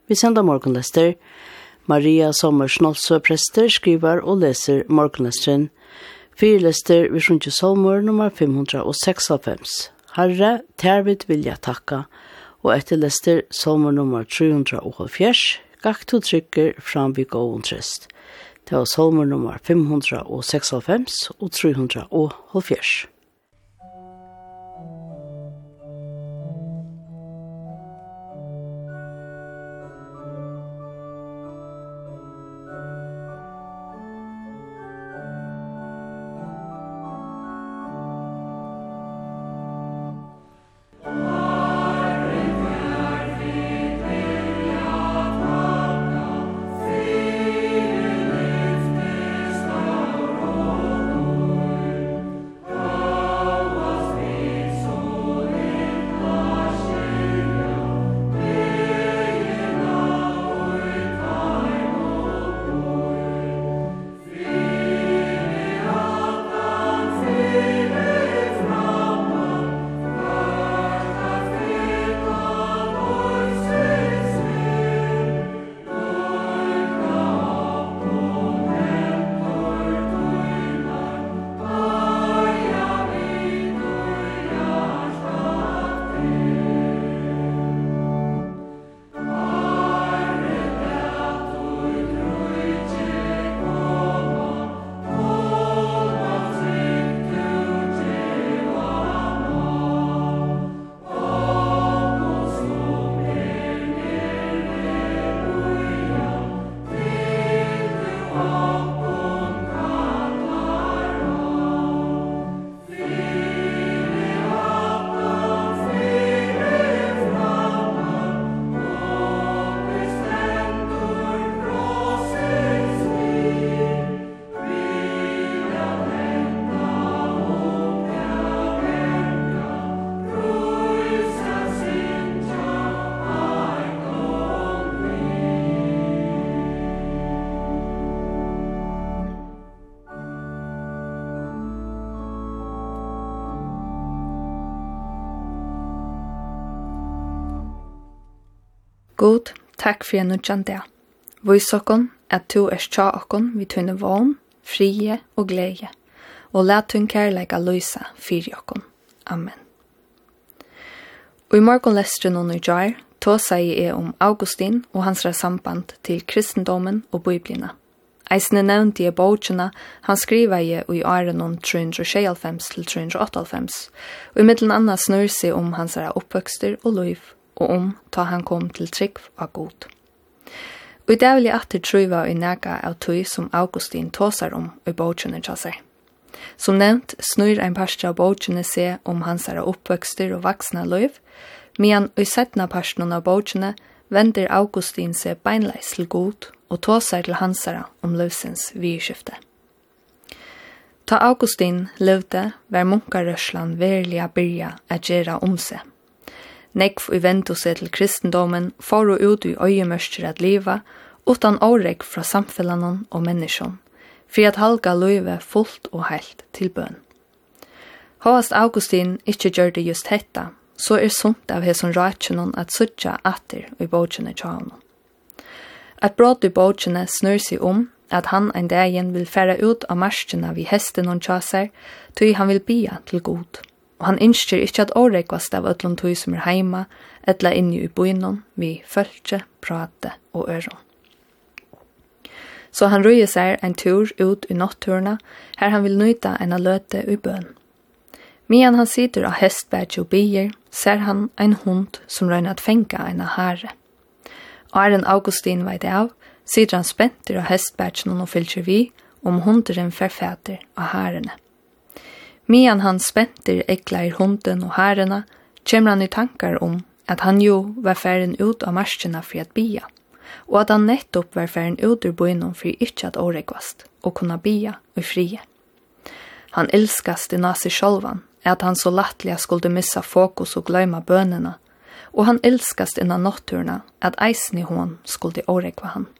Vi sender morgenlester. Maria Sommer Snolsø prester skriver og leser morgenlesteren. Fyrlester vi sjunger salmer nummer 596. Herre, tervid vil jeg takka, og etterlester salmer nummer 374, gakk to trykker fram vi gåen trist. Det var salmer nummer 596 og 374. God, takk for en nødjan dag. Vis okkon at du tja okkon vi tøyne vogn, frie og glede, og la tøyn kærleika løysa fyri okkon. Amen. Og i morgonlestren og nødjar, tå sier jeg om Augustin og hans samband til kristendommen og biblina. Eisne nevnte jeg bøkene han skriver jeg i åren om 396 til 398, og i middelen annet snur seg om hans oppvøkster og liv, og om ta han kom til trygg av god. Og i det vil jeg atter truva i nega av tøy som Augustin tåsar om i bøkene til seg. Som nevnt snur en pastor av bøkene seg om hans oppvøkster og vaksna liv, men i setna pastoren av bøkene vender Augustin seg beinleis til god og tåsar til hansara om løsens vidskifte. Ta Augustin levde var munkarøslan verilig byrja at gjera om seg. Nekv i ventu seg til kristendomen for å ut i øyemørster at liva, utan årek fra samfellanen og menneskjon, for at halga løyve fullt og heilt til bøn. Håast Augustin ikkje gjør det just hetta, så sunt av hesson ratsjonen at suttja atter i bøkene tjavnen. Et brot i bøkene snur seg om at han en dagen vil fære ut av marskene vi hesten og tjaser, til han vil bia til god. Og han innskjer ikkje at årekvast av øtlom tøy som heima, etla inni i bøynon, vi følge, prate og øron. Så han røyer seg en tur ut i natturna, her han vil nøyta en løte i bøn. Mian han sitter av hestbætje og bier, ser han en hund som røyner at fenga en hare. Aren Augustin veit av, sitter han spenter av hestbætjen og fylker vi, om hunderen forfæter av harene. Mian han spenter eklar hunden og harena, kommer han i tankar om at han jo var færen ut av marskjena for at bia, og at han nettopp var færen ut ur bøynon for ikkje at årekvast, og kunna bia og frie. Han elskast i nasi sjolvan, at han så lattliga skulle missa fokus og gløyma bønena, og han elskast innan notturna at eisen i hon skulle årekva han.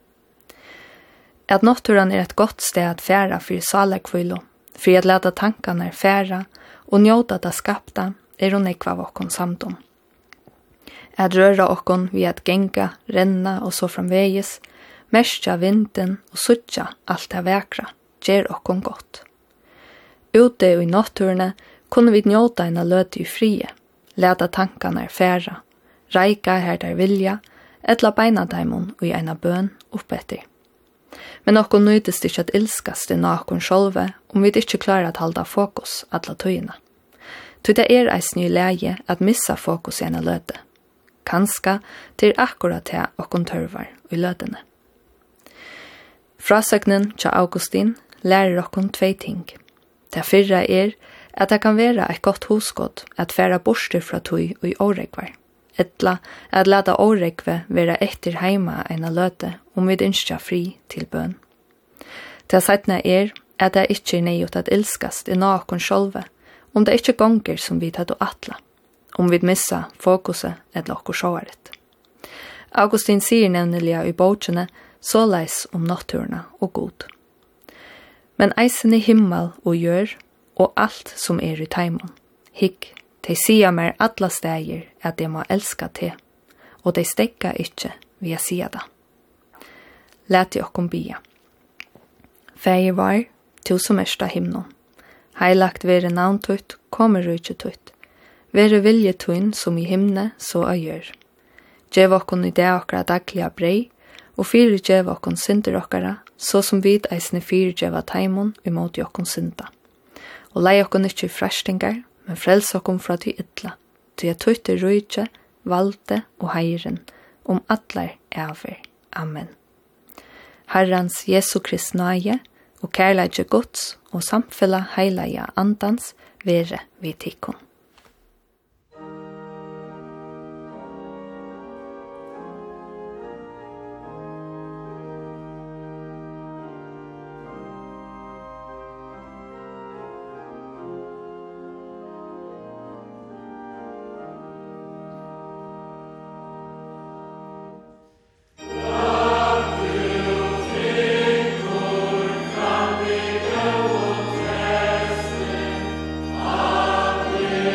At notturan et godt sted at færa for salakvilo, for at leta tankarna færa og njóta det skapta hun ekva vokkon samdom. At røra okkon vi at genga, renna og så framvegis, merska vinden og suttja alt det vekra, gjer okkon godt. Ute i natturene kunne vi njóta en løte i frie, leta tankarna færa, reika her der vilja, etla beina daimon og i eina bøn oppetter. Men okkon nøydest ikkje at ilskast i nakon sjolve om vi ikkje klarar at halda fokus atla tøyina. Så det eisen i leie at missa fokus i ena løte. Kanska til akkurat det okkon tørvar i løtene. Frasøgnen til Augustin lærer okkon 2 ting. Det fyrre at det kan være et godt husgått at færa borster fra tøy og i åregvar. Etla at lada åregve være etter heima ena løte om vi ønskja fri til bøn. Det setna at det ikkje er nøyot at ilskast i nakon sjolve, om det ikkje gonger som vi tar atla, om vi missa fokuset eller okkur sjåaret. Augustin sier nevnelige i bøtjene såleis om natturna og god. Men eisen i himmel og gjør, og alt som i taimon. Hikk, de sier mer atla steger at de må elska te, og de stekka ikkje via sida da. Læt i okkom bia. Feir var, to som ersta himnon. Heilagt vere navn tøyt, kommer rujtje tøyt. Vere vilje tøyn som i himne, så a gjør. Gjev okkon i det okkara dagliga brei, og fyre gjev okkon synder okkara, så som vid eisne fyre gjev av taimon imot okkon synda. Og lei okkon ikkje frastingar, men frels okkon fra ty ytla, ty a tøyte rujtje, valde og heiren, om atlar over. Amen. Herrans Jesu Krist nøye, og kærleidje Guds, og samfella heilaja andans, vere vid tikkun. Amen.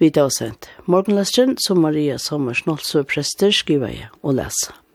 Vi tar sendt morgenlasteren som Maria Sommer Snolsø prester skriver jeg og leser.